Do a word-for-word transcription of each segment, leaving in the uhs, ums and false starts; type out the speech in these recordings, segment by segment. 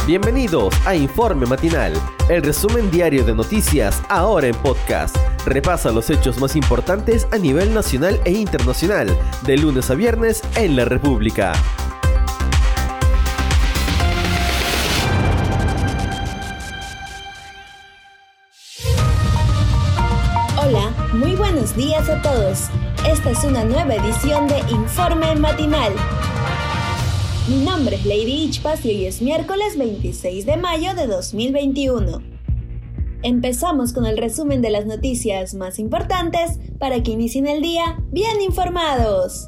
Bienvenidos a Informe Matinal, el resumen diario de noticias ahora en podcast. Repasa los hechos más importantes a nivel nacional e internacional, de lunes a viernes en la República. Hola, muy buenos días a todos. Esta es una nueva edición de Informe Matinal. Mi nombre es Lady Ichpas y hoy es miércoles veintiséis de mayo de dos mil veintiuno. Empezamos con el resumen de las noticias más importantes para que inicien el día bien informados.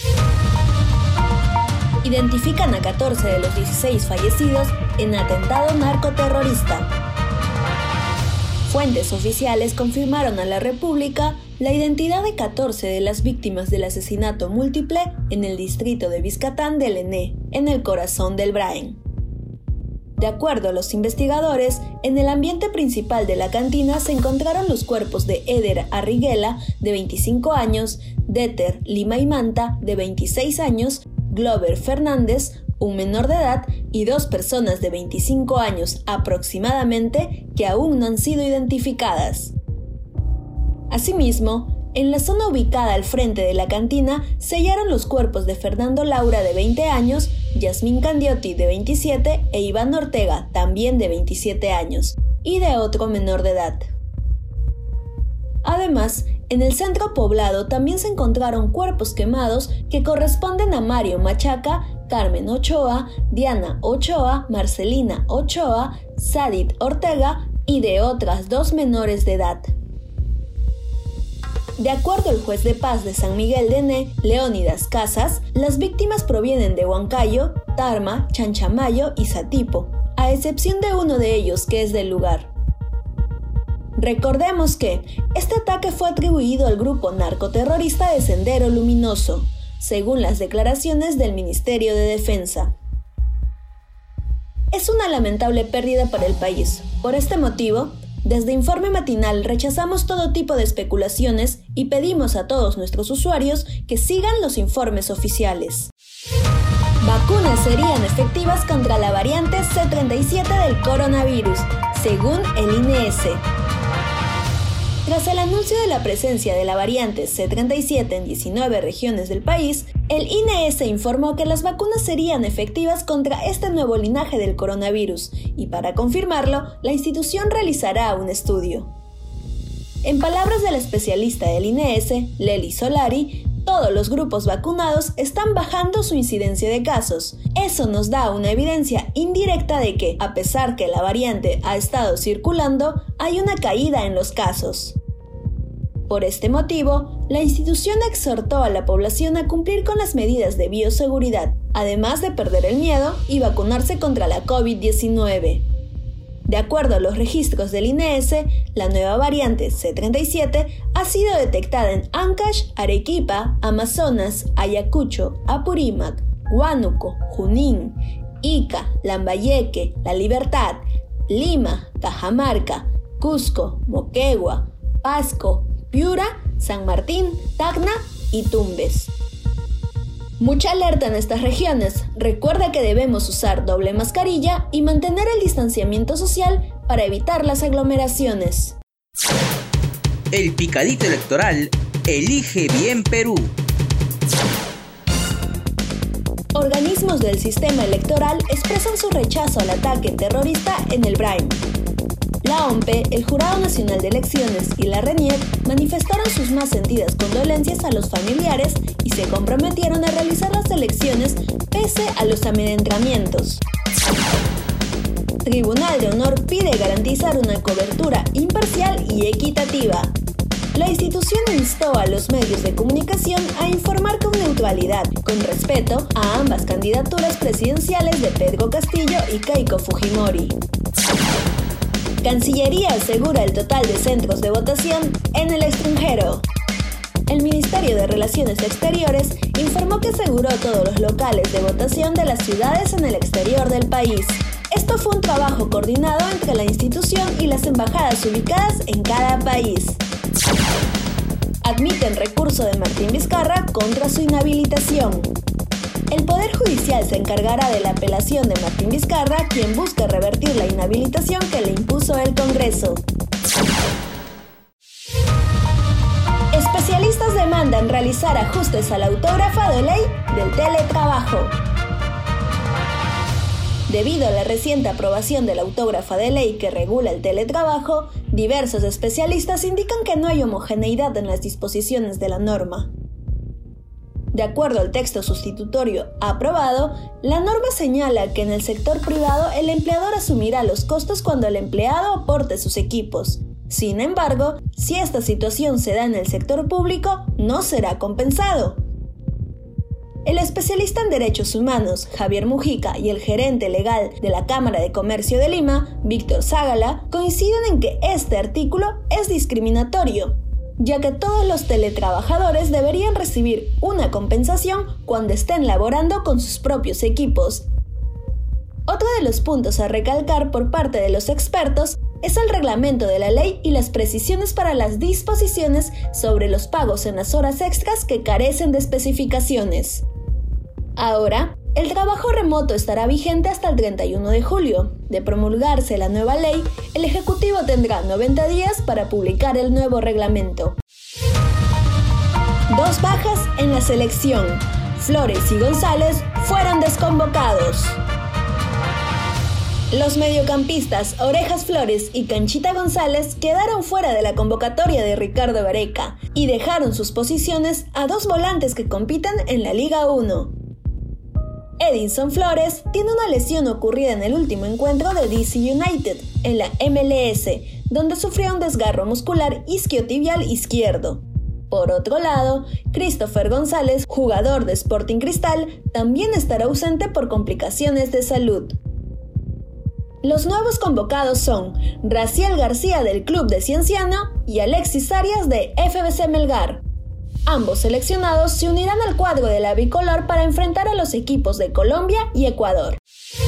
Identifican a catorce de los dieciséis fallecidos en atentado narcoterrorista. Fuentes oficiales confirmaron a la República la identidad de catorce de las víctimas del asesinato múltiple en el distrito de Biscatán del Ené, en el corazón del Brain. De acuerdo a los investigadores, en el ambiente principal de la cantina se encontraron los cuerpos de Eder Arriguela, de veinticinco años, Deter Lima y Manta, de veintiséis años, Glover Fernández, un menor de edad, y dos personas de veinticinco años aproximadamente que aún no han sido identificadas. Asimismo, en la zona ubicada al frente de la cantina se hallaron los cuerpos de Fernando Laura, de veinte años, Yasmín Candiotti, de veintisiete, e Iván Ortega, también de veintisiete años, y de otro menor de edad. Además, en el centro poblado también se encontraron cuerpos quemados que corresponden a Mario Machaca, Carmen Ochoa, Diana Ochoa, Marcelina Ochoa, Sadit Ortega y de otras dos menores de edad. De acuerdo al juez de paz de San Miguel de Ené, Leónidas Casas, las víctimas provienen de Huancayo, Tarma, Chanchamayo y Satipo, a excepción de uno de ellos que es del lugar. Recordemos que este ataque fue atribuido al grupo narcoterrorista de Sendero Luminoso, según las declaraciones del Ministerio de Defensa. Es una lamentable pérdida para el país. Por este motivo, desde Informe Matinal rechazamos todo tipo de especulaciones y pedimos a todos nuestros usuarios que sigan los informes oficiales. Vacunas serían efectivas contra la variante C treinta y siete del coronavirus, según el I N E S. Tras el anuncio de la presencia de la variante C treinta y siete en diecinueve regiones del país, el I N E S informó que las vacunas serían efectivas contra este nuevo linaje del coronavirus y para confirmarlo, la institución realizará un estudio. En palabras del especialista del I N E S, Lely Solari, todos los grupos vacunados están bajando su incidencia de casos. Eso nos da una evidencia indirecta de que, a pesar que la variante ha estado circulando, hay una caída en los casos. Por este motivo, la institución exhortó a la población a cumplir con las medidas de bioseguridad, además de perder el miedo y vacunarse contra la COVID diecinueve. De acuerdo a los registros del I N E S, la nueva variante C treinta y siete ha sido detectada en Ancash, Arequipa, Amazonas, Ayacucho, Apurímac, Huánuco, Junín, Ica, Lambayeque, La Libertad, Lima, Cajamarca, Cusco, Moquegua, Pasco, Piura, San Martín, Tacna y Tumbes. Mucha alerta en estas regiones. Recuerda que debemos usar doble mascarilla y mantener el distanciamiento social para evitar las aglomeraciones. El picadito electoral elige bien Perú. Organismos del sistema electoral expresan su rechazo al ataque terrorista en el Brain. La O M P, el Jurado Nacional de Elecciones y la RENIEC manifestaron sus más sentidas condolencias a los familiares y se comprometieron a realizar las elecciones pese a los amedrentamientos. Tribunal de Honor pide garantizar una cobertura imparcial y equitativa. La institución instó a los medios de comunicación a informar con neutralidad, con respeto a ambas candidaturas presidenciales de Pedro Castillo y Keiko Fujimori. Cancillería asegura el total de centros de votación en el extranjero. El Ministerio de Relaciones Exteriores informó que aseguró todos los locales de votación de las ciudades en el exterior del país. Esto fue un trabajo coordinado entre la institución y las embajadas ubicadas en cada país. Admiten recurso de Martín Vizcarra contra su inhabilitación. El Poder Judicial se encargará de la apelación de Martín Vizcarra, quien busca revertir la inhabilitación que le impuso el Congreso. Especialistas demandan realizar ajustes al autógrafo de ley del teletrabajo. Debido a la reciente aprobación del autógrafo de ley que regula el teletrabajo, diversos especialistas indican que no hay homogeneidad en las disposiciones de la norma. De acuerdo al texto sustitutorio aprobado, la norma señala que en el sector privado el empleador asumirá los costos cuando el empleado aporte sus equipos. Sin embargo, si esta situación se da en el sector público, no será compensado. El especialista en derechos humanos, Javier Mujica, y el gerente legal de la Cámara de Comercio de Lima, Víctor Ságala, coinciden en que este artículo es discriminatorio, ya que todos los teletrabajadores deberían recibir una compensación cuando estén laborando con sus propios equipos. Otro de los puntos a recalcar por parte de los expertos es el reglamento de la ley y las precisiones para las disposiciones sobre los pagos en las horas extras que carecen de especificaciones. Ahora, el trabajo remoto estará vigente hasta el treinta y uno de julio. De promulgarse la nueva ley, el Ejecutivo tendrá noventa días para publicar el nuevo reglamento. Dos bajas en la selección. Flores y González fueron desconvocados. Los mediocampistas Orejas Flores y Canchita González quedaron fuera de la convocatoria de Ricardo Gareca y dejaron sus posiciones a dos volantes que compiten en la Liga uno. Edinson Flores tiene una lesión ocurrida en el último encuentro de D C United en la M L S, donde sufrió un desgarro muscular isquiotibial izquierdo. Por otro lado, Christopher González, jugador de Sporting Cristal, también estará ausente por complicaciones de salud. Los nuevos convocados son Raciel García del Club de Cienciano y Alexis Arias de F B C Melgar. Ambos seleccionados se unirán al cuadro de la bicolor para enfrentar a los equipos de Colombia y Ecuador.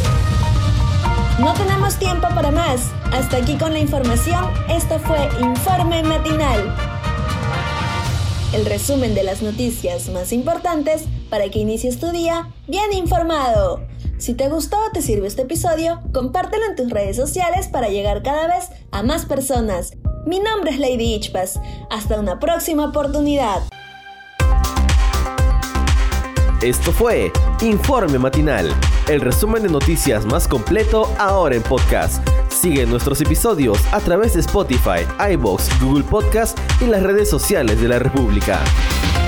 No tenemos tiempo para más. Hasta aquí con la información. Esto fue Informe Matinal. El resumen de las noticias más importantes para que inicies tu día bien informado. Si te gustó o te sirve este episodio, compártelo en tus redes sociales para llegar cada vez a más personas. Mi nombre es Lady Ichpas. Hasta una próxima oportunidad. Esto fue Informe Matinal, el resumen de noticias más completo ahora en podcast. Sigue nuestros episodios a través de Spotify, iVoox, Google Podcast y las redes sociales de la República.